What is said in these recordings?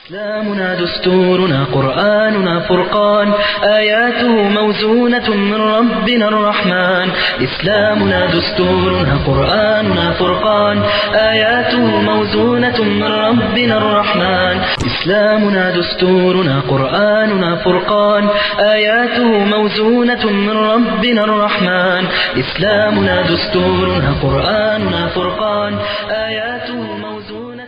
إسلامنا دستورنا قرآننا فرقان آياته موزونة من ربنا الرحمن إسلامنا دستورنا قرآننا فرقان آياته موزونة من ربنا الرحمن إسلامنا دستورنا قرآننا فرقان آياته موزونة من ربنا الرحمن إسلامنا دستورنا قرآننا فرقان آياته موزونة من ربنا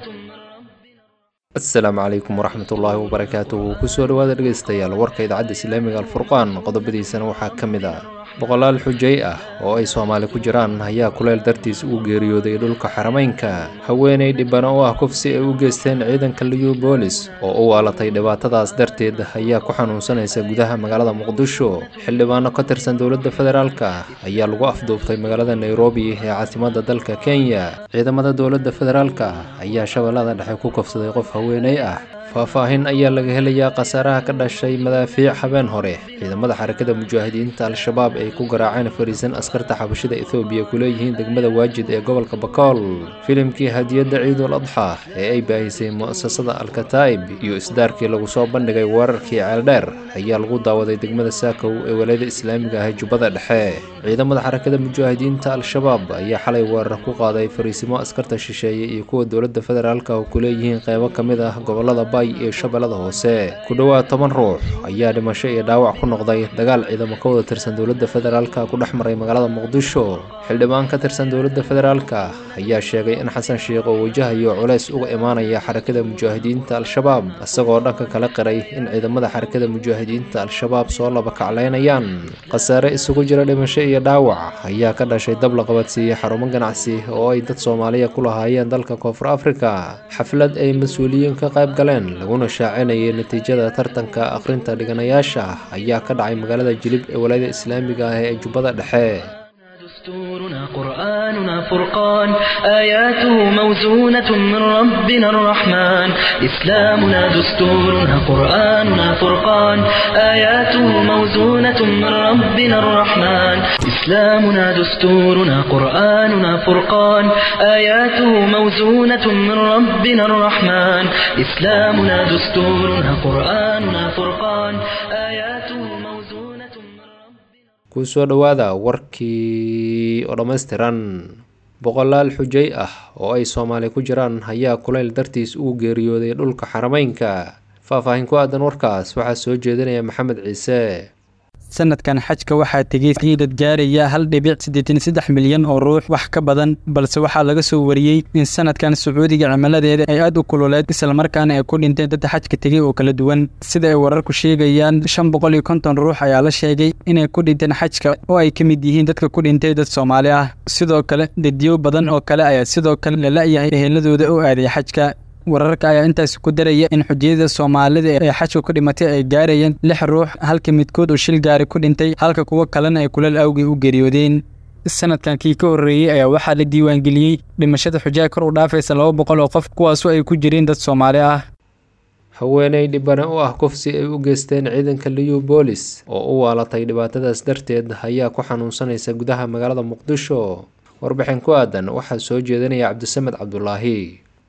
asalaamu calaykum waraxmatullaahi wabarakaatuhu kusoo dhawaada dhegaystayaal warka idaacadda islaamiga alfurqaan qodobadiisana waxaa ka mid ah boqolaal xujay ah oo ay soomaali ku jiraan ayaa kuleel dartiis ugu geeriyooday dhulka xarameynka haweeney dhibana oo ah kufsi ay u geysteen ciidanka liubolis oo u waalatay dhibaatadaas darteed ayaa ku xanuunsanaysa gudaha magaalada muqdisho xildhibaano ka tirsan dowladda federaalka ayaa lagu afduubtay magaalada nairobi ee caasimadda dalka kenya ciidamada dowladda federaalka ayaa shabeellada dhexe ku kufsaday qof haweeney ah faahfaahin ayaa laga helayaa khasaaraha ka dhashay madaafiic habeen hore ciidamada xarakada mujaahidiinta al-shabaab ay ku garaaceen fariisan askarta xabashida ethoobiya ku leeyihiin degmada waajid ee gobolka bakool filimkii hadiyadda ciidul adxa ee ay baahisay mu'asasada al-kataa'ib iyo isdaarkii lagu soo bandhigay weerarkii ceeldheer ayaa lagu daawaday degmada saakow ee walayada islaamiga ah ee jubbada dhexe ciidamada xarakada mujaahidiinta al-shabaab ayaa xalay weerar ku qaaday fariisimo askarta shisheeye iyo kuwa dowladda federaalka oo ku leeyihiin qaybo ka mid ah gobolada iyo shabeellada hoose ku dhowaad 10 ruux ayaa dhimasho iyo dhaawac ku noqday dagaal ciidamo ka wada tirsan dowladda federaalka ku dhex maray magaalada muqdisho xildhibaan ka tirsan dowladda federaalka ayaa sheegay in xasan sheekh oo wajahayo culays uga imaanaya xarakada mujaahidiinta al-shabaab isagoo dhanka kala qiray in ciidamada xarakada mujaahidiinta al-shabaab soo laba kaclaynayaan khasaare isugu jira dhimasho iyo dhaawac ayaa ka dhashay dab la qabadsiiyey xarumo ganacsi oo ay dad Soomaaliya ku lahaayeen dalka Koonfur Afrika xaflad ay mas'uuliyiin ka qayb galeen laguna shaacinayay natiijada tartanka akhrinta dhiganayaasha ayaa ka dhacay magaalada Jilib ee walayada islaamiga ah ee Jubbada Dhexe دستورنا قرآننا فرقان آياته موزونة من ربنا الرحمن إسلامنا دستورنا قرآننا فرقان آياته موزونة من ربنا الرحمن إسلامنا دستورنا قرآننا فرقان آياته موزونة من ربنا الرحمن إسلامنا دستورنا قرآننا فرقان آياته موزونة من ربنا kusoo dhawaada warkii oo dhammaystiran boqolaal xujay ah oo ay Soomaali ku jiraan ayaa kuleel dartiis ugu geeriyooday dhulka xarameynka faahfaahin ku aadan warkaas waxaa soo jeedinaya Maxamed Ciise sanadkan xajka waxaa tagay qiidad gaaraya 1.83 milyan oo ruux wax ka badan balse waxaa laga soo wariyay in sanadkan Sacuudiga cimaladeeda ay aad u kululeed isla markaana ay ku dhinteen dad xajka tagay oo kala duwan sida ay wararku sheegayaan 550 ruux ayaa la sheegay inay ku dhinteen xajka oo ay ka mid yihiin dadka ku dhintay dad Soomaali ah sidoo kale dadyo badan oo kale ayaa sidoo kale la laayahay eheladooda oo aaday xajka wararka ayaa intaas ku daraya in xujiyada Soomaalida ee xajka ku dhimatay ay gaarayeen 6 ruux halka midkood oo shil gaari ku dhintay halka kuwa kalena ay kulal awgi u geeriyoodeen sanadkan kii ka horeeyay ayaa waxaa la diiwaan geliyay dhimashada xujaaj kor u dhaafaysa 200 oo qof kuwaas oo ay ku jireen dad Soomaali ah haweeney dhibana oo ah kufsi ay u geysteen ciidanka liubolis oo u waalatay dhibaatadaas darteed ayaa ku xanuunsanaysa gudaha magaalada muqdisho warbixin ku aadan waxaa soo jeedinaya Cabdisamed Cabdullaahi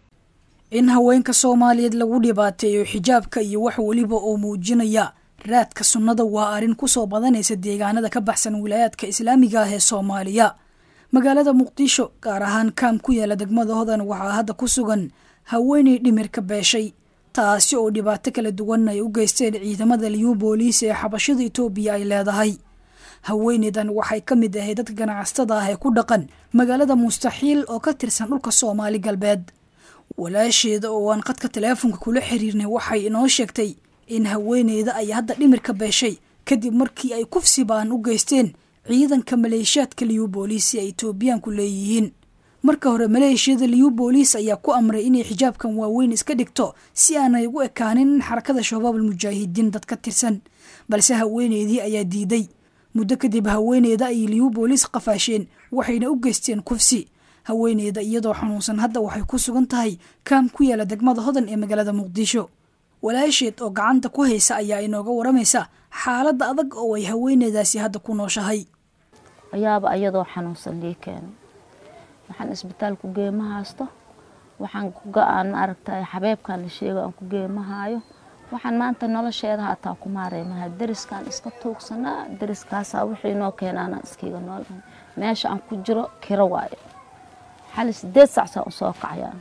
in haweenka Soomaaliyeed lagu dhibaateeyo xijaabka iyo wax waliba oo muujinaya raadka sunnada waa arin ku soo badanaysa deegaanada ka baxsan wilaayadka islaamiga ah ee Soomaaliya magaalada Muqdisho gaar ahaan kaam ku yaala degmada Hodan waxaa hadda ku sugan haweeney dhimirka beeshay taasi oo dhibaato kala duwan ay u geysteen ciidamada liubolis ee xabashada Itoobiya ay leedahay haweeneydan waxay ka mid ahayd dadka ganacsatada ah ee ku dhaqan magaalada Mustaxiil oo ka tirsan dhulka Soomaali galbeed walaasheeda oo aan qadka teleefanka kula xiriirnay waxay inoo sheegtay in haweeneyda ay hadda dhimirka beeshay kadib markii ay kufsi baan u geysteen ciidanka maleeshiyaadka liubolis ee Itoobiyan ku leeyihiin marka hore maleeshiyada liubolis ayaa ku amray inay xijaabkan waaweyn iska dhigto si aanay ugu ekaanin xarakada shabaab mujaahidiin dad ka tirsan balse haweeneydii ayaa diiday muddo kadib haweeneyda ay liubolis qafaasheen waxayna u geysteen kufsi haweeneyda iyadoo xanuunsan hadda waxay ku sugan tahay kaam ku yaala degmada Hodan ee magaalada Muqdisho walaasheed oo gacanta ku haysa ayaa inooga waramaysa xaaladda adag oo ay haweeneydaasi hadda ku nooshahay ayaaba iyadoo xanuunsan leekeen waxaan isbitaalku geema haasto waxaan ku go'aan aragtay xabeebkan la sheego aan ku geemahayo waxaan maanta nolosheeda hataa ku maareemaha dariskan iska tuugsana dariskaas wixii noo keenana iskiga nool meesha aan ku jiro kira waayo xal 8 saac soo kacayaan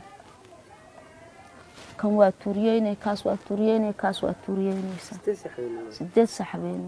kan waa tuuriyeynay kaas waa tuuriyeynay kaas waa tuuriyeynaysa 8 saxabeen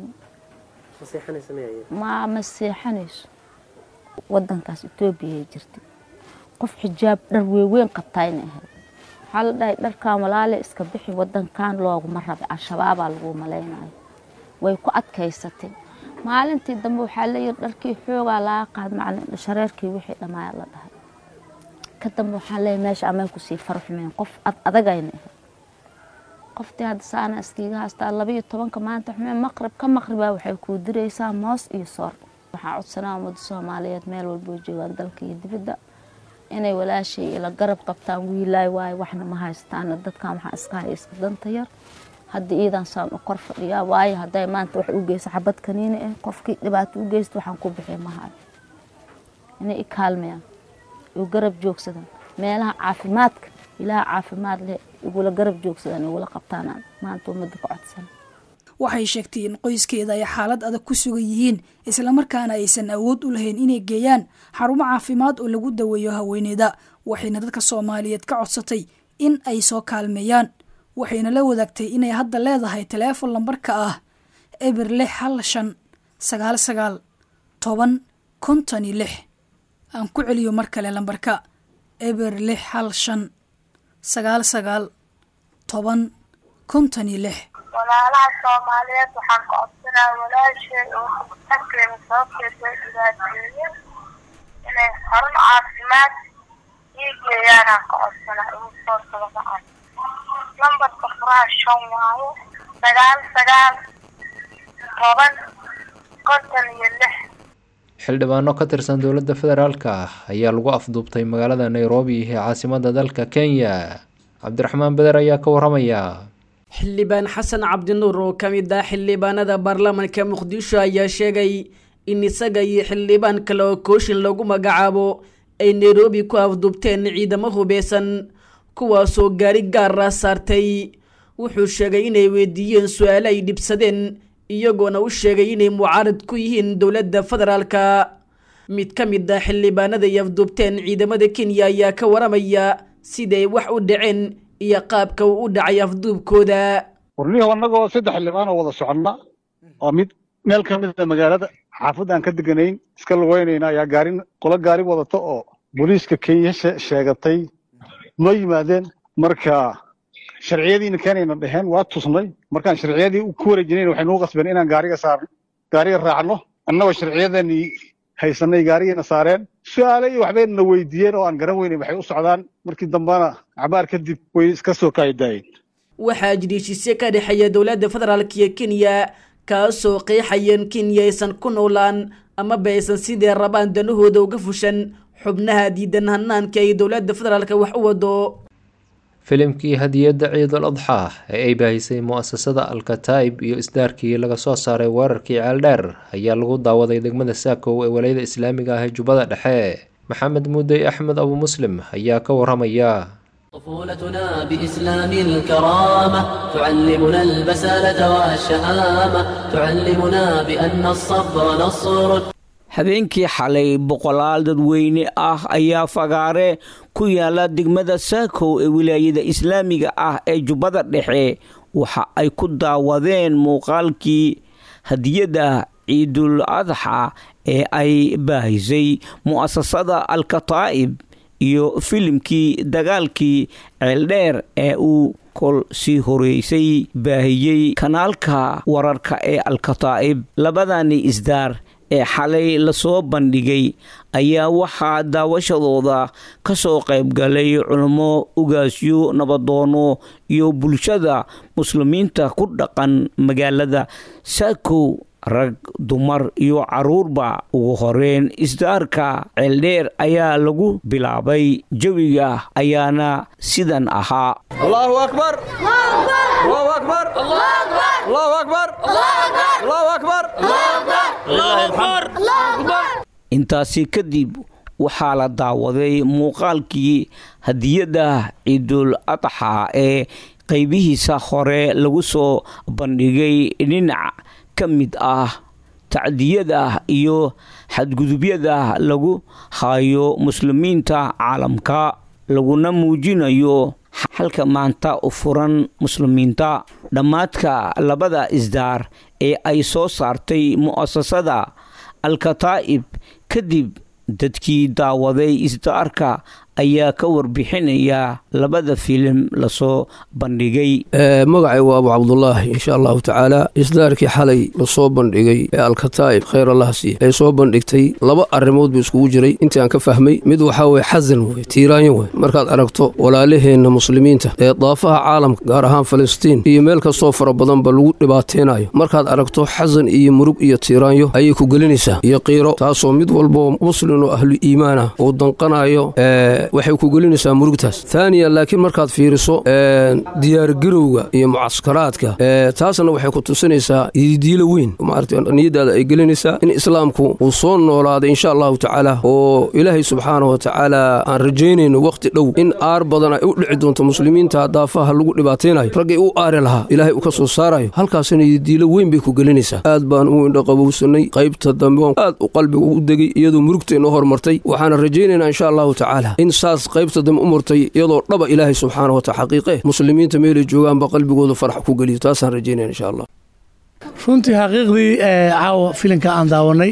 ma seexanayso wadankaas Itoobiya jirtay qof xijaab dhar weyn qabtayna hal dhaay dharka walaale iska bixi wadankan loogu marrabay al-shabaab lagu maleynaayo way ku adkaysatay maalintii dambe waxa la yir dharkii xoogaa la qaad macna shareerkii wixii dhamaay la dhahay ka dambe waxa la meesha ama ku sii farxmeen qof adagayna qoftii had saana iskiga haasta 12 maanta xumeen maqribaa waxay ku direysaa moos iyo soor waxa codsanaa umada Soomaaliyeed meel walba joogaan dalka iyo dibadda inay walaashay ila garab qabtaan wiilay waay waxna ma haystaan dadkan waxa iska danta yar hadii iidan saan u kor fadhiya waay haday maanta wax u geeyso xabad kaniini qofkii dhibaato u geeysto waxaan ku bixin ma hayo inay kaalmayaan oo garab joogsadaan meelaha caafimaadka ilaa caafimaad leh ugu la garab joogsadaan ugu la qabtaan maanta umada ka codsan waxay sheegtay in qoyskeeda ay xaalad adag ku sugan yihiin isla markaana aysan awood u lahayn inay geeyaan xarumo caafimaad oo lagu daweeyo haweeneyda waxayna dadka Soomaaliyeed ka codsatay in ay soo kaalmeeyaan waxayna la wadaagtay inay hadda leedahay telefoon lambarka ah eber 659 aan ku celiyo mar kale lambarka eber 659 walaalaha Soomaaliyeed waxaan ka codsanaa walaashay oo xaqeena sababteeda ilaahay inay xarun caafimaad geeyaan ka codsanaa oo soo sababaan lambarka furaha 5 waayo 99 xildhibaano ka tirsan dowladda federaalka ayaa lagu afduubtay magaalada Nairobi ee caasimadda dalka Kenya Cabdiraxmaan Badar ayaa ka waramaya xildhibaan xasan cabdinuur oo kamid ah xildhibaanada baarlamaanka muqdisho ayaa sheegay in isaga iyo xildhibaan kale oo kooshin lagu magacaabo ay Nairobi ku afduubteen ciidamo hubeysan kuwaasoo gaari gaar ah saartay wuxuu sheegay inay weydiiyeen su'aalo ay dhibsadeen iyagoona u sheegay inay mucaarad ku yihiin dowladda federaalka mid kamid ah xildhibaanada ay afduubteen ciidamada Kenya ayaa ka waramaya siday wax u dhaceen iyo qaabka uu u dhacay afduubkooda warniyo annagoo 3 xildhibaan oo wada soconna oo mid meel ka mid ah magaalada xaafadaan ka deganayn iska lugeynayna ayaa gaari wadato oo booliiska Kenya sheegatay ma yimaadeen marka sharciyadiina keenayna dhaheen waa tusnay markaan sharciyadii u ku wareejinay waxay noo qasbeen inaan gaariga raacno annagoo sharciyadani haysanay gaariga saareen su'aalo iyo waxbayna weydiiyeen oo aan garan weynay waxay u socdaan markii dambana cabaar kadib way iska soo kaaydaayeen waxaa jiriishiisye ka dhexeeya dowladda federaalka iyo Kenya kaasoo qeexayeen Kenya aysan ku noolaan ama baysan sidee rabaan danahooda uga fushan xubnaha diidan hanaanka ay dowladda federaalka wax u wado filimkii hadiyada ciid al-adha ee ay baahisay mu'asasada al-Kataib iyo isdaarkii laga soo saaray weerarkii ceeldheer ayaa lagu daawaday degmada Saakow ee walayada islaamiga ah ee Jubbada Dhexe maxamed Muudey Axmed Abu Muslim ayaa ka waramaya طفولتنا بإسلام الكرامة تعلمنا البسالة والشهامة تعلمنا بأن الصبر نصر habeenkii xalay boqolaal dadweyne ah ayaa fagaare ku yaala degmada Saakow ee wilaayada islaamiga ah ee Jubbada Dhexe waxa ay ku daawadeen muuqaalkii hadiyada ciidul adha ee ay baahisay mu'asasada al-Kataib iyo filimkii dagaalkii ceeldheer ee uu kol sii horeysay baahiyey kanaalka wararka ee al-Kataib labadani isdaar ee xalay la soo bandhigay ayaa waxaa daawashadooda ka soo qayb galay culimo ugaasyo nabadoono iyo bulshada muslimiinta ku dhaqan magaalada Saakow rag dumar iyo caruurba ugu horeen isdaarka ceeldheer ayaa lagu bilaabay jawiga ayaana sidan ahaa Allahu akbar Allahu akbar Allahu akbar Allahu akbar Allahu akbar intaasi kadib waxaa la daawaday muuqaalkii hadiyadda ciidul adxa ee qaybihiisa hore lagu soo bandhigay dhinac ka mid ah tacdiyada iyo xadgudubyada lagu hayo muslimiinta caalamka laguna muujinayo halka maanta u furan muslimiinta. dhammaadka labada isdaar ee ay soo saartay mu'asasada al-kataa'ib kadib dadkii daawaday isdaarka ayaa ka warbixinaya labada filim lasoo bandhigay. magacay waa abu cabdulaahi insha allahu tacaala. isdaarkii xalay lasoo bandhigay ee alkataa'ib khayr allah siiye ay soo bandhigtay laba arrimood buu iskugu jiray intii aan ka fahmay. mid waxaa weye xasan weye tiiraanyo wey markaad aragto walaalaheenna muslimiinta ee daafaha caalamka gaar ahaan falastiin iyo meel kastoo fara badanba lagu dhibaateynayo markaad aragto xasan iyo murug iyo tiiraanyo ayay ku gelinaysaa iyo qiiro taasoo mid walboo muslim oo ahlu iimaana uu danqanayo waxay ku gelinaysaa murugtaas. taaniya laakiin markaad fiiriso diyaargarowga iyo mucaskaraadka taasna waxay ku tusinaysaa diilo weyn niyadaada ay gelinaysaa in islaamku uu soo noolaaday insha allahu tacaala oo ilaahay subxaanahu wa tacaala aan rajaynayno wakhti dhow in aar badan ay u dhici doonto muslimiinta daafaha lagu dhibaataynayo raggay u aari lahaa ilaahay uu ka soo saarayo halkaasna diilo weyn bay ku gelinaysaa. aad baan u indhaqabowsanay qaybta dambe aad u qalbiga u degay iyadoo murugteenna hormartay waxaana rajaynaynaa insha allahu tacaala in saas qaybta dambe u murtay iyadoo dhaba ilaahay subxaanahu wa tacaala xaqiiqe muslimiinta meelay joogaanba qalbigooda farax ku geliyo taasaan rajaynaya insha allah. runtii xaqiiqdii caawa filinka aan daawanay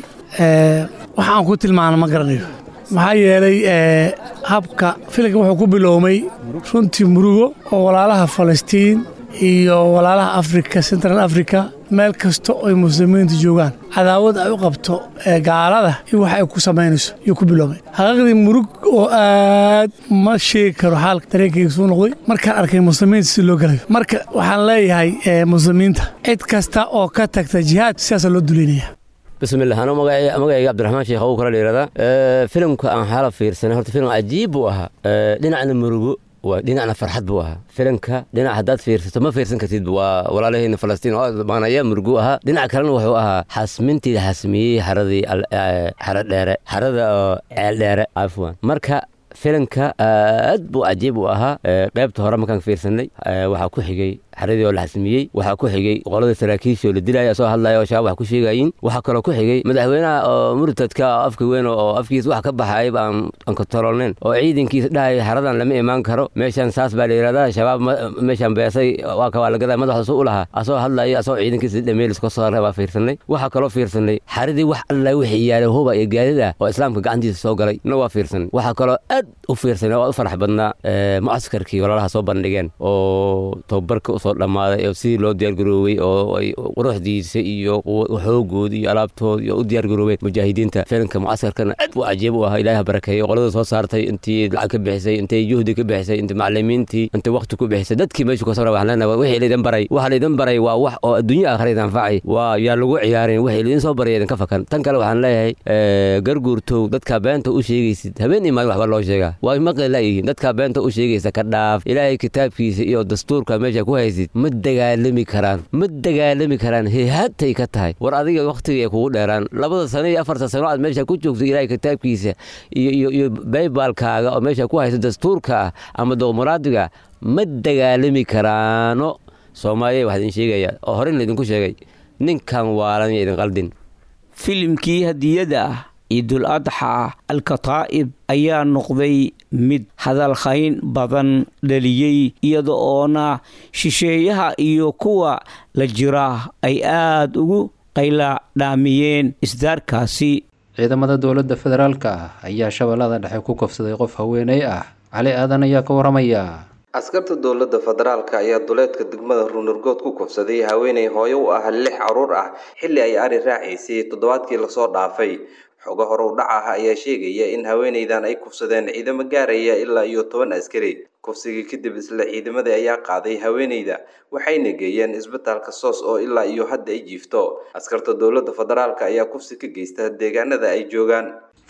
waxa aan ku tilmaana ma garanayo maxaa yeelay habka filinka wuxuu ku biloomay runtii murugo oo walaalaha falastiin iyo walaalaha afrika central africa meel kasta oy muslimiintu joogaan cadaawad ay u qabto gaalada iyo wax ay ku samaynayso iyo ku biloomay xaqiiqdii murug oo aad ma sheegi karo xaalka dareenkayga suu noqday markaan arkay muslimiinta si loo galayo marka waxaan leeyahay muslimiinta cid kasta oo ka tagta jihaad sidaasa loo duleynaya. bismillah anuu magacayga cabdiraxmaan sheekh abu kala dheeradaa filimka aan xaala fiirsanay horta filim cajiib buu ahaa dhinacna murugo dhinacna farxad buu ahaa. filimka dhinac haddaad fiirsato ma fiirsan kartid waa walaalaheenna falastiin oo maanaya murugu ahaa. dhinac kalena wuxuu ahaa xasmintii la xasmiyey xaradii xaradheere xarada oo ceeldheere afwan marka filimka aad buu cajiib u ahaa. qaybta hore markaan fiirsanay waxaa ku xigay xaradii oo la xasmiyey waxaa ku xigay qolada saraakiisha oo la dilaya soo hadlaya oo shabaab wax ku sheegayin waxaa kaloo ku xigay madaxweynaha oo murtadka oo afka weyn oo afkiisa wax ka baxay aan kontrolneyn oo ciidankiisa dhahay xaradan lama imaan karo meeshan saas baa la yiraahdaa shabaab meeshan beesay waa ka waa la gadaa madaxda u lahaa asoo hadlaya asoo ciidankiisa dhameelis ka soo reebaa fiirsanay waxaa kaloo fiirsanay xaradii wax alla wixii yaalay huba iyo gaadida oo islaamka gacantiisa soo galay na waa fiirsanay waxaa kaloo aad u fiirsanay oo u farax badnaa mucaskarkii walaalaha soo bandhigeen oo tababarka soo dhamaaday oo sidii loo diyaargaroobay oo ay quruxdiisa iyo xoogooda iyo alaabtooda iyo u diyaargaroobeen mujaahidiinta filimka mucaskarkana aad u cajiib u ahaa ilaahay barakeeyo qolada soo saartay intii lacag ka bixisay intay juhdi ka bixisay intii macallimiintii intay waqti ku bixisay dadkii meesha ka soo waxaan leenahay wixii idin baray waxa idin baray waa wax oo adduunyo aakhirada anfacay waa yaa lagu ciyaarin wixii idin soo baray idin ka fakan tan kale waxaan leeyahay garguurtow dadka beenta u sheegaysid habeen imaan waxba loo sheegaa waa maqli laayihiin dadka beenta u sheegaysa ka dhaaf ilaahay kitaabkiisa iyo dastuurka meesha ku haysid ma dagaalami karaan heehaatay ka tahay war adiga waqtiga ay kugu dheeraan 2 sano iyo 4 sano aad meesha ku joogto ilaahay kitaabkiisa iyo baybalkaaga oo meesha ku hayso dastuurka ama dowmaraadiga ma dagaalami karaano Soomaaliya waxa idin sheegaya oo hore idinku sheegay ninkan waalan idin qaldin. filimkii hadiyada ciidul adxa al-kataa'ib ayaa noqday mid hadalhayn badan dhaliyey iyada oona shisheeyaha iyo kuwa la jira ay aad ugu qayla dhaamiyeen isdaarkaasi. ciidamada dowladda federaalka ayaa shabeellada dhexe ku kufsaday qof haweeney ah. cali aadan ayaa ka waramaya. askarta dowladda federaalka ayaa duleedka degmada Ruunurgood ku kufsaday haweeney hooyo u ah 6 caruur ah xilli ay ari raacisay toddobaadkii la soo dhaafay. xogo hore u dhaca ayaa sheegaya in haweeneydan ay kufsadeen ciidamo gaaraya ilaa iyo 10 askari. kufsigii kadib isla ciidamada ayaa qaaday haweeneyda waxayna geeyeen isbitaalka Soos oo ilaa iyo hadda ay jiifto. askarta dowladda federaalka ayaa kufsi ka geysta deegaanada ay joogaan.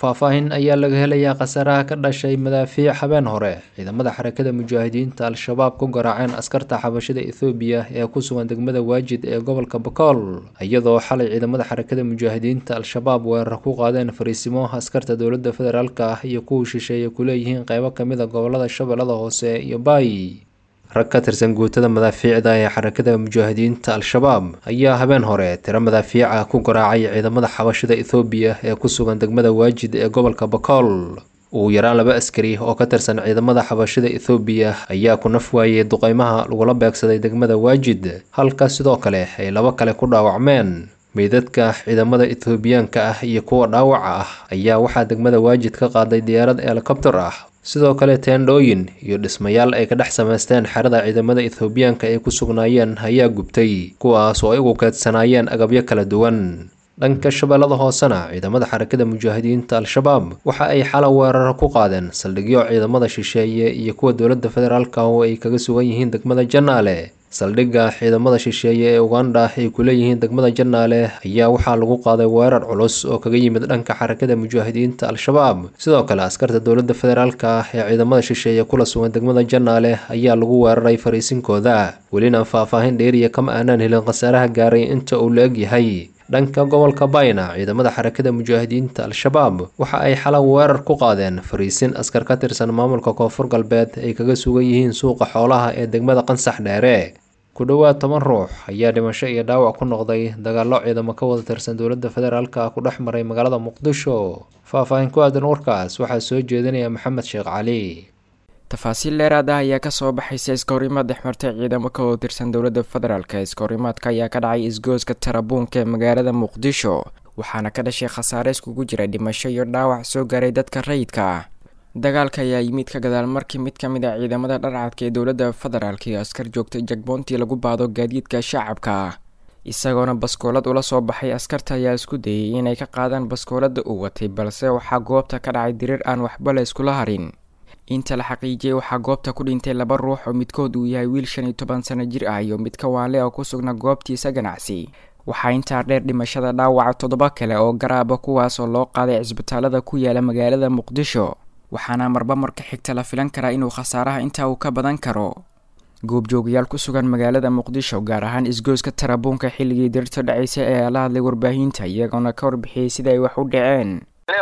faahfaahin ayaa laga helayaa khasaaraha ka dhashay madaafiic habeen hore ciidamada xarakada mujaahidiinta al-shabaab ku garaaceen askarta xabashada ethoobiya ee ku sugan degmada waajid ee gobolka bakool iyadoo xalay ciidamada xarakada mujaahidiinta al-shabaab weerar ku qaadeen fariisimo askarta dowladda federaalka ah iyo kuwa shisheeye ku leeyihiin qaybo ka mid a gobolada shabeellada hoose iyo baay rag ka tirsan guutada madaafiicda ee xarakada mujaahidiinta al-shabaab ayaa habeen hore tiro madaafiica ku garaacay ciidamada xabashada ethoobiya ee ku sugan degmada waajid ee gobolka bakool ugu yaraan 2 askari oo ka tirsan ciidamada xabashada ethoobiya ayaa ku naf waayey duqeymaha lagula beegsaday degmada waajid halka sidoo kale ay 2 kale ku dhaawacmeen meydadka ciidamada ethoobiyaanka ah iyo kuwa dhaawaca ah ayaa waxaa degmada waajid ka qaaday diyaarad helikobtar ah sidoo kale teendhooyin iyo dhismayaal ay ka dhex samaysteen xerada ciidamada ethoobiyaanka ay ku sugnaayeen ayaa gubtay kuwaas oo ay ugu keedsanaayeen agabyo kala duwan dhanka shabeellada hoosena ciidamada xarakada mujaahidiinta al-shabaab waxa ay xalay weerar ku qaadeen saldhigyo ciidamada shisheeye iyo kuwa dowladda federaalka oo ay kaga sugan yihiin degmada Janaale saldhigga ciidamada shisheeye ee Uganda ay ku leeyihiin degmada Janaale ayaa waxaa lagu qaaday weerar culus oo kaga yimid dhanka xarakada mujaahidiinta al-shabaab sidoo kale askarta dowladda federaalka ee ciidamada shisheeye kula sugan degmada Janaale ayaa lagu weeraray fariisinkooda welina faahfaahin dheeriya kama aanan helin khasaaraha gaaray inta uu la eg yahay dhanka gobolka Bayna ciidamada xarakada mujaahidiinta al-shabaab waxa ay xalay weerar ku qaadeen fariisin askar ka tirsan maamulka koonfur galbeed ay kaga sugan yihiin suuqa xoolaha ee degmada Qansax Dheere ku dhawaad 10 ruux ayaa dhimasho iyo dhaawac ku noqday dagaallo ciidamo ka wada tirsan dowladda federaalka ku dhex maray magaalada Muqdisho faahfaahin ku aadan warkaas waxaa soo jeedinaya Maxamed Sheekh Cali tafaasiil dheeraad ah ayaa ka soo baxaysa iskahorimaad dhexmartay ciidamo ka wada tirsan dowladda federaalka iskahorimaadka ayaa ka dhacay isgooska Tarabuunka ee magaalada Muqdisho waxaana ka dhashay khasaare iskugu jira dhimasho iyo dhaawac soo gaaray dadka rayidka ah dagaalka ayaa yimid ka gadaal markii mid ka mid ah ciidamada dharcadka ee dowladda federaalka iyo askar joogtay jagboontii lagu baado gaadiidka shacabka ah isagoona baskoolad ula soo baxay askarta ayaa isku dayay inay ka qaadaan baskoolada uu watay balse waxaa goobta ka dhacay dirir aan waxba la iskula harin inta la xaqiijiyay waxaa goobta ku dhintay 2 ruux oo midkood uu yahay wiil 15 sano jir ah iyo mid ka waale oo ku sugnaa goobtiisa ganacsi waxaa intaa dheer dhimashada dhaawaca 7 kale oo garaaba kuwaas oo loo qaaday cisbitaalada ku yaala magaalada Muqdisho waxaana marba marka xigta la filan karaa inuu khasaaraha inta uu ka badan karo goobjoogayaal ku sugan magaalada Muqdisho gaar ahaan isgooska Tarabuunka xilligii dirta dhacaysay ee la hadlay warbaahinta iyagoona ka warbixiyay sida ay wax u dhaceen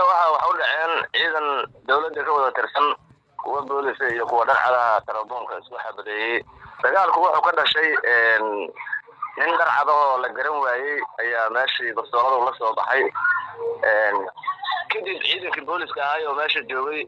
ciidan dowladda ka wada tirsan kuwa booliska iyo kuwa dharcadaha Tarabuunka isku xabadeeyay dagaalku wuxuu ka dhashay nin dharcada oo la garan waayay ayaa meeshii bastoolada la soo baxay kadib ciidanka booliska ah oo meesha joogay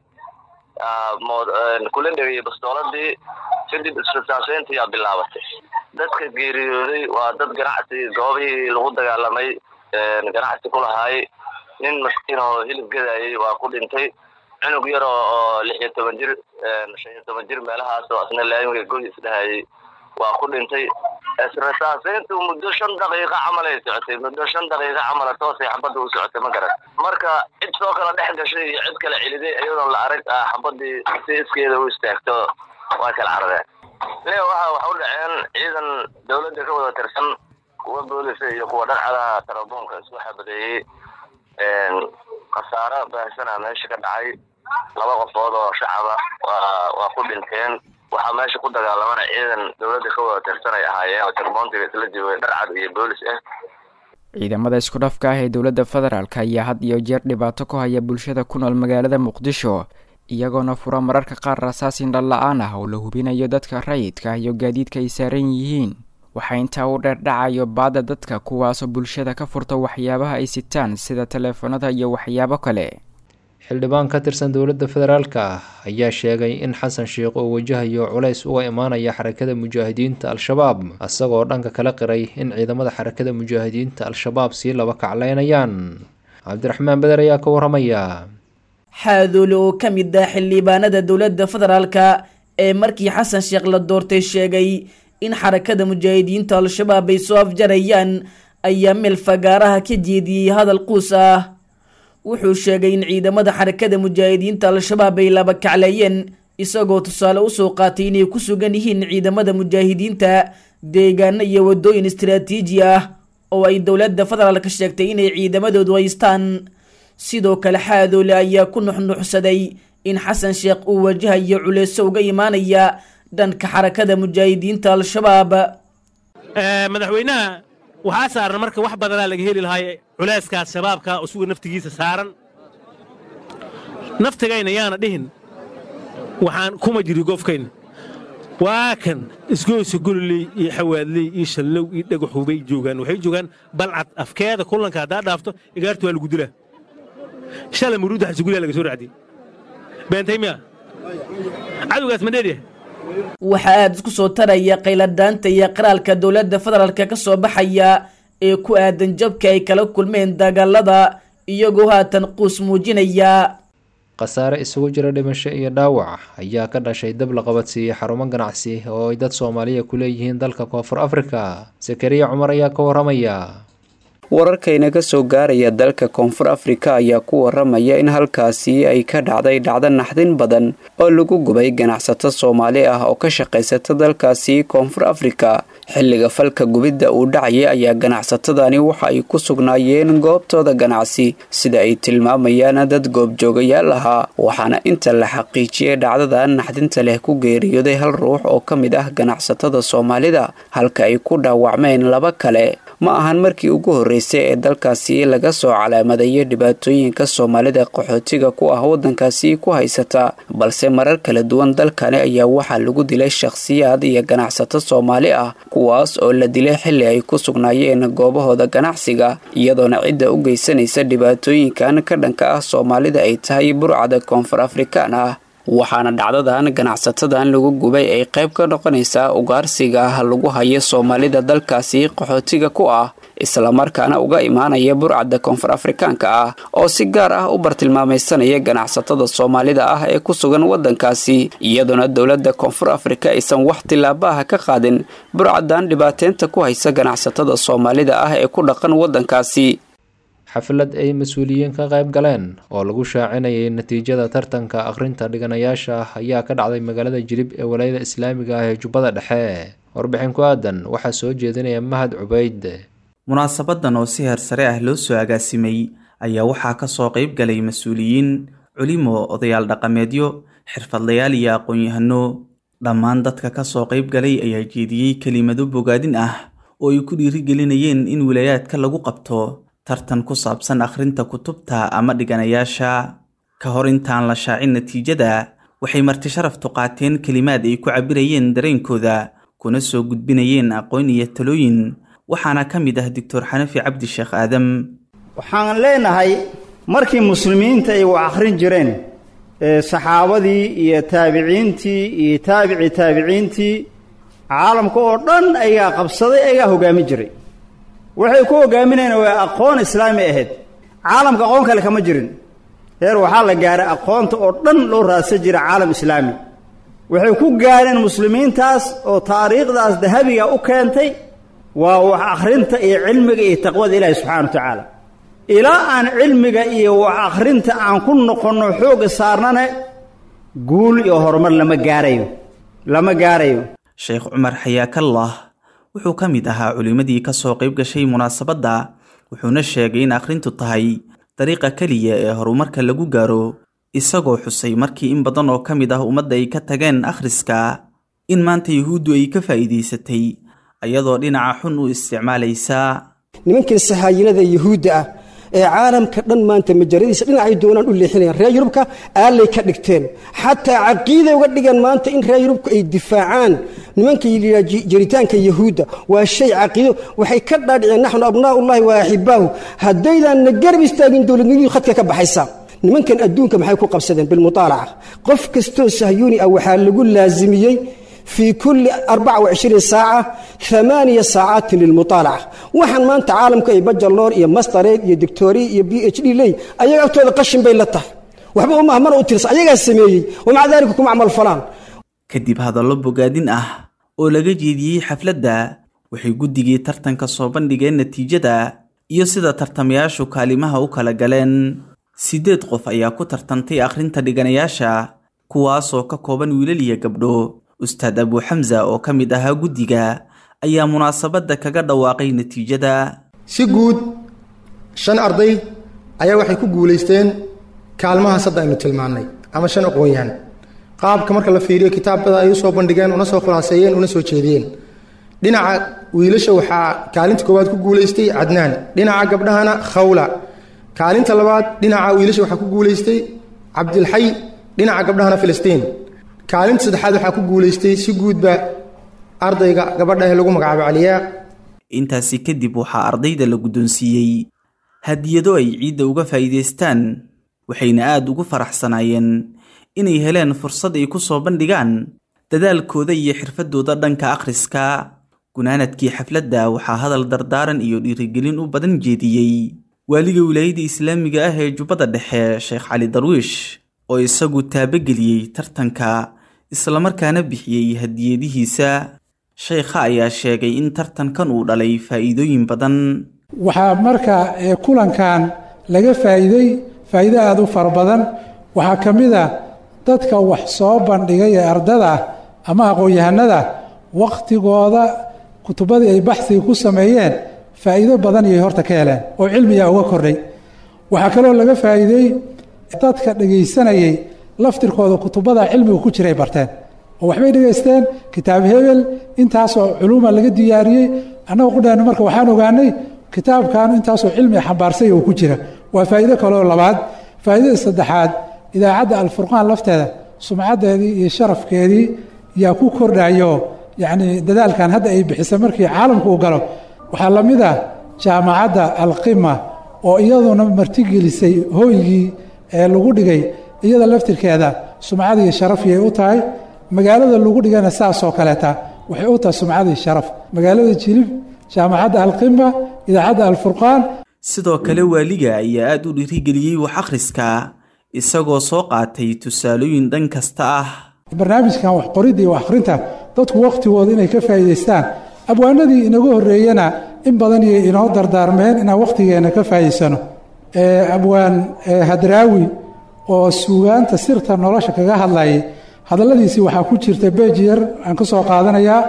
kula dhagay bastooladii kadib isfasaaseyntii ayaa bilaabatay dadka geeriyooday waa dad ganacsi goobihii lagu dagaalamay ganacsi ku lahaay nin maskiin oo hilib gadayay waa ku dhintay cunug yar oo 16 jir 15 jir meelahaas oo asna laamiga golis dhahayay waa ku dhintay isfasaaseyntu muddo 5 daqiiqo camal ay socotay muddo 5 daqiiqo camal toosay xabadda u socotay ma garan marka cid soo kala dhex gashay iyo cid kala ciliday iyadoo la arag xabadii si iskeeda u istaagto waa kala caradeen waxa u dhaceen ciidan dowladda ka wada tirsan kuwa booliska iyo kuwa dharcadaha Tarabuunka isku xabadeeyay khasaare baahsan meesha ka dhacay 2 qofood oo shacaba waa ku dhinteen waxa meesha ku dagaalamana ciidan dowladda ka wada tirsan ay ahaayeen oo Tarabuunka isla joogay dharcad iyo boolis ah ciidamada isku dhafka ah ee dowladda federaalka ayaa had iyo jeer dhibaato ku haya bulshada ku nool magaalada Muqdisho iyagoona fura mararka qaar rasaasin dhallaan ah oo la hubinayo dadka rayidka iyo gaadiidka ay saaran yihiin waxa inta uu dheer dhacayo baada dadka kuwaas oo bulshada ka furta waxyaabaha ay sitaan sida telefoonada iyo waxyaabo kale xildhibaan ka tirsan dowladda federaalka ayaa sheegay in xasan sheekh uu wajahayo culays uga imaanaya xarakada mujaahidiinta al-shabaab asagoo dhanka kala qiray in ciidamada xarakada mujaahidiinta al-shabaab si laba kacleynayaan cabdiraxmaan beder ayaa ka waramaya xaadoole oo ka mid ah xildhibaanada dowladda federaalka ee markii xasan sheekh la doortay sheegay in xarakada mujaahidiinta al-shabaab ay soo afjarayaan ayaa meel fagaaraha ka jeediyey hadal quus ah wuxuu sheegay in ciidamada xarakada mujaahidiinta al-shabaab ay laba kacleeyeen isagoo tusaale usoo qaatay inay ku sugan yihiin ciidamada mujaahidiinta deegaano iyo wadooyin istiraatiiji ah oo ay dowladda federaalka sheegtay inay ciidamadoodu haystaan sidoo kale xaadoole ayaa ku nuxnuxsaday in xasan sheekh uu wajahayo culeyso uga imaanaya dhanka xarakada mujaahidiinta al-shabaab madaxweynaha waxaa saaran marka wax badanaa laga heli lahay culeyskaas shabaabka isuga naftigiisa saaran naftigayna yaana dhihin waxaan kuma jiri goofkayna waa kan isgoysa gololey iyo xawaadley iyo shallow iyo dhagaxubay joogaan waxay joogaan balcad afkeeda kulanka haddaa dhaafto igaartu waa lagu dilaa shalay muruudda xasugulyaa laga soo raacdiyey beentay miya cadowgaas ma dheeryahay waxaa aada isku soo taraya qayladaanta iyo qaraalka dowladda federaalka ka soo baxaya ee ku aadan jabka ay kala kulmeen dagaalada iyagoo haatan quus muujinaya khasaare isugu jira dhimasho iyo dhaawac ayaa ka dhashay dab la qabadsiiyey xarumo ganacsi oo ay dad Soomaaliya ku leeyihiin dalka Koonfur Afrika. Zakariya Cumar ayaa ka waramaya. wararkayna ka soo gaaraya dalka Koonfur Afrika ayaa ku waramaya in halkaasi ay ka dhacday dhacdo naxdin badan oo lagu gubay ganacsato Soomaali ah oo ka shaqeysata dalkaasi Koonfur Afrika. xilliga falka gubidda uu dhacay ayaa ganacsatadani waxa ay ku sugnaayeen goobtooda ganacsi sida ay tilmaamayaan dad goobjoogayaal ah waxaana inta la xaqiijiyay dhacdada naxdinta leh ku geeriyooday hal ruux oo ka mid ah ganacsatada Soomaalida halka ay ku dhaawacmeen laba kale. ma ahan markii ugu horeysay ee dalkaasi laga soo calaamadeeyay dhibaatooyinka Soomaalida qaxootiga ku ah wadankaasi ku haysata balse marar kala duwan dalkani ayaa waxa lagu dilay shakhsiyaad iyo ganacsato Soomaali ah kuwaas oo la dilay xilli ay ku sugnaayeen goobahooda ganacsiga iyadoona cidda u geysanaysa dhibaatooyinkan ka dhanka ah Soomaalida ay tahay burcada Koonfur Afrikaan ah. waxaana dhacdadan ganacsatadan lagu gubay ay qayb ka noqonaysaa ugaarsiga lagu hayo Soomaalida dalkaasi qaxootiga ku ah isla markaana uga imaanaya burcada Koonfur Afrikaanka ah oo si gaar ah u bartilmaamaysanaya ganacsatada Soomaalida ah ee ku sugan wadankaasi iyadoona dawladda Koonfur Afrika aysan wax tilaabo ah ka qaadin burcadan dhibaateynta ku haysa ganacsatada Soomaalida ah ee ku dhaqan wadankaasi. xaflad ay mas'uuliyiin ka qayb galeen oo lagu shaacinayay natiijada tartanka akhrinta dhiganayaasha ayaa ka dhacday magaalada Jilib ee Walaayada Islaamiga ah ee Jubbada Dhexe. warbixin ku aadan waxaa soo jeedinaya Mahad Cubayd. munaasabadan oo si heersare ah loo soo agaasimay ayaa waxaa ka soo qayb galay mas'uuliyiin, culimo, odayaal dhaqameedyo, xirfadlayaal iyo aqoon-yahano. dhammaan dadka ka soo qayb galay ayaa jeediyey kelimado bogaadin ah oo ay ku dhiirigelinayeen in wilayaadka lagu qabto tartan ku saabsan akhrinta kutubta ama dhiganayaasha. ka hor intaan la shaacin natiijada waxay marti sharaftu qaateen kelimaad ay ku cabirayeen dareenkooda kuna soo gudbinayeen aqoon iyo talooyin waxaana ka mid ah Dr. Xanafi Cabdi Sheekh Aadam. waxaan leenahay markii muslimiinta ay wax akhrin jireen saxaabadii iyo taabiciintii iyo taabiciintii caalamka oo dhan ayaa qabsaday ayaa hogaamin jiray waxay ku hogaaminayeen waa aqoon islaami ahayd caalamka aqoon kale kama jirin heer waxaa la gaaray aqoonta oo dhan loo raadsan jiray caalam islaami waxay ku gaareen muslimiintaas oo taariikhdaas dahabiga u keentay waa wax akhrinta iyo cilmiga iyo taqwada ilaahay subxaanahu wa tacaala ilaa aan cilmiga iyo wax akhrinta aan ku noqonno xooga saarnane guul iyo horumar lama gaarayo Sheekh Cumar Xayaakallah wuxuu ka mid ahaa culimadii ka soo qayb gashay munaasabadda wuxuuna sheegay in akhrintu tahay dariiqa kaliya ee horumarka lagu gaaro isagoo xusay markii in badan oo ka mid ah ummadda ay ka tageen akhriska in maanta yuhuuddu ay ka faa'iidaysatay ayadoo dhinaca xun u isticmaalaysa. nimankii sahaayinada yuhuudda ah ee caalamka dhan maanta majaradiisa dhinacay doonaan u leexinayaan reer Yurubka aalay ka dhigteen xataa caqiiday uga dhigan maanta in reer Yurubka ay difaacaan nimanka jiritaanka yahuuda waa shay caqiido waxay ka dhaadhiceen naxnu abnaaullah wa ahibaahu haddaydan nagarab istaagin dawladnimadu khadka ka baxaysa. nimankan adduunka maxay ku qabsadeen bil mutaalaca qof kasto sahyuuni ah waxa lagu laazimiyay في كل 24 ساعة 8 ساعات للمطالعة وحن ما أنت عالمك أي بجلور يا ماستريد يا دكتوري يا PhD لي أيها أكتوى قشن بين لطه وحبهم ما مروا ترس أيها السمية ومع ذلك كم عمل فلان kadib hadallo bogaadin ah oo laga jeediyey xafladda waxay guddigii tartanka soo bandhigeen natiijada iyo sida tartamayaashu kaalimaha u kala galeen. 8 qof ayaa ku tartantay akhrinta dhiganayaasha kuwaas oo ka kooban wiilal iyo gabdho. Ustaad Abu Hamza oo ka mid ahaa guddiga ayaa munaasabadda kaga dhawaaqay natiijada. si guud 5 arday ayaa waxay ku guulaysteen kaalmahaas hadda aynu tilmaannay ama 5 aqoon-yahan qaabka marka la fiiriyo kitaabada ay u soo bandhigeen una soo khulaaseeyeen una soo jeediyeen dhinaca wiilasha waxaa kaalinta koowaad ku guulaystay Cadnaan dhinaca gabdhahana Khawla kaalinta labaad dhinaca wiilasha waxaa ku guulaystay Cabdilxay dhinaca gabdhahana Filistiin kaalinta saddexaad waxaa ku guulaystay si guudba ardayga gabadha ee lagu magacaabo Caliya intaasi kadib waxaa ardayda la guddoonsiiyey hadiyado ay ciidda uga faa'iidaystaan waxayna aad ugu faraxsanaayeen inay heleen fursad ay ku soo bandhigaan dadaalkooda iyo xirfadooda dhanka akhriska gunaanadkii xafladda waxaa hadal dardaaran iyo dhiirigelin u badan jeediyey waaliga wilaayada islaamiga ah ee Jubbada Dhexe Sheekh Cali Darwiish oo isagu taabageliyey tartanka islamarkaana bixiyey hadiyadihiisa sheekha ayaa sheegay in tartankan uu dhalay faa'iidooyin badan waxaa marka kulankan laga faa'iido aad u fara badan waxaa ka mid ah dadka wax soo bandhigay ee ardada ama aqoon-yahanada waqtigooda kutubadii ay baxsiga ku sameeyeen faa'iido badan ayay horta ka heleen oo cilmiga uga kordhay waxaa kaloo laga faa'iiday dadka dhagaysanayay laftirkooda kutubada cilmiga ku jiray barteen oo waxbay dhagaysteen kitaab hebel intaasoo culuuma laga diyaariyey annaga qudhaanu marka waxaan ogaanay kitaabkan intaasoo cilmiga xambaarsay oo ku jira waa faa'iido kaloo labaad faa'iidada saddexaad idaacadda alfurqaan lafteeda sumcaddeedii iyo sharafkeedii yaa ku kordhayo yacni dadaalkan hadda ay bixisay markii caalamku u galo waxaa la mid ah jaamacadda alqima oo iyaduna martigelisay hooygii ee lagu dhigay iyada laftirkeeda sumcad iyo sharaf yay u tahay magaalada lagu dhigana saasoo kaleeta waxay u tahay sumcad iyo sharaf magaalada jilib jaamacadda alqima idaacadda alfurqaan sidoo kale waaliga ayaa aad u dhiirigeliyey wax akhriska isagoo soo qaatay tusaalooyin dhan kasta ah barnaamijkan wax qoridda iyo wax akhrinta dadku waqtigooda inay ka faa'iidaystaan abwaanadii inaga horreeyana in badan iyo inoo dardaarmeen inaan waqtigeena ka faa'iidaysano abwaan hadraawi oo suugaanta sirta nolosha kaga hadlayay hadalladiisii waxaa ku jirta beej yar aan ka soo qaadanayaa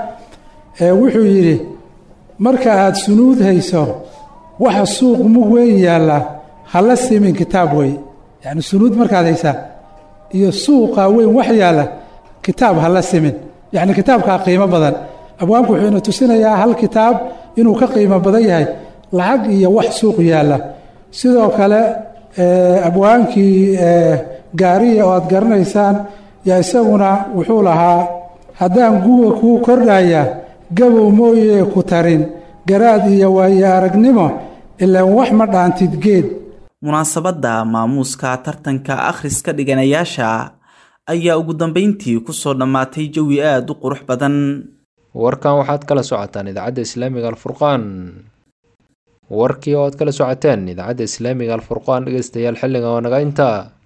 wuxuu yidhi marka aad sunuud hayso waxa suuq mug weyn yaalla hala simin kitaab wey yacni sunuud markaad haysaa iyo suuqa weyn wax yaalla kitaab hala simin yacni kitaabkaa qiimo badan abwaanku wuxuu ina tusinayaa hal kitaab inuu ka qiimo badan yahay lacag iyo wax suuq yaalla sidoo kale abwaankii gaariya oo aad garanaysaan yaa isaguna wuxuu lahaa haddaan guga kuu kordhaya gabow mooyee ku tarin garaad iyo waayo aragnimo ilaan wax ma dhaantid geed munaasabadda maamuuska tartanka akhriska dhiganayaasha ayaa ugu dambayntii ku soo dhammaatay jawi aad u qurux badan warkan waxaad kala socotaan idaacadda islaamiga alfurqaan warkii oo aad kala socoteen idaacadda islaamiga alfurqaan dhegeystayaal xilliga oo naga intaa